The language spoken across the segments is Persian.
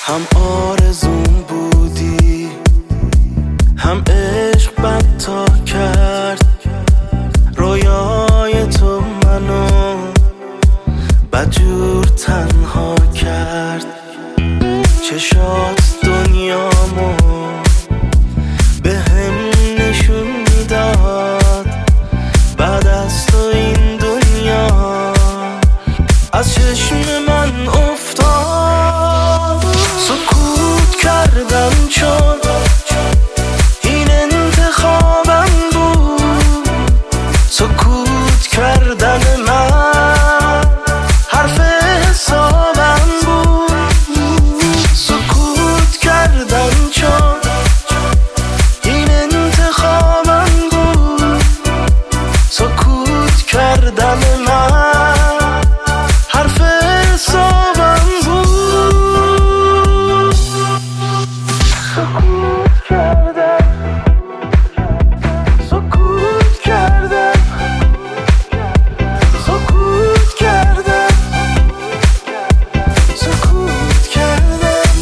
هم آرزوم بودی، هم عشق بدتا کرد. رویای تو منو بدجور تنها کرد. چشات دنیامو به هم نشون میداد. بعد از تو این دنیا از چشم من افتاد. سکوت کردم چون این انتخابم بود. سکوت کردن من حرف حسابم بود. سکوت کردم چون این انتخابم بود. سکوت کردن من حرف حسابم بود. سکوت کردم، سکوت کردم، سکوت کردم، سکوت کردم،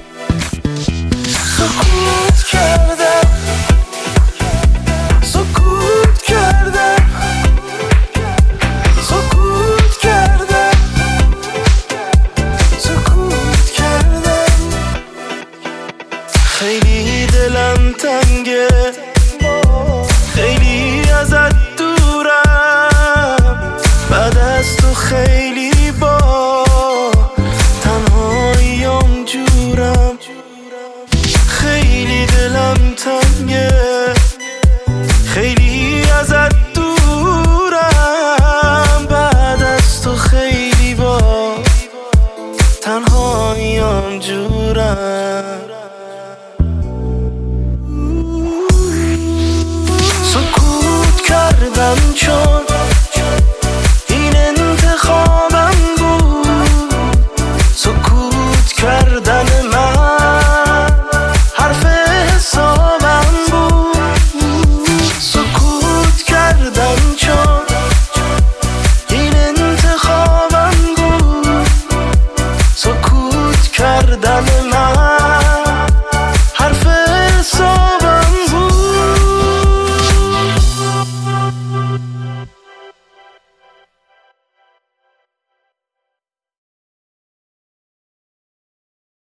سکوت کردم، سکوت کردم، سکوت کردم، سکوت کردم. خیلی دلم تنگه، خیلی ازت دورم. بعد از تو خیلی با تنهاییام جورم. خیلی دلم تنگه، خیلی ازت دورم. بعد از تو خیلی با تنهاییام جورم. سکوت کردم چون این انتخابم بود. سکوت کردن من حرف حسابم بود. سکوت کردم چون این انتخابم بود. سکوت کردن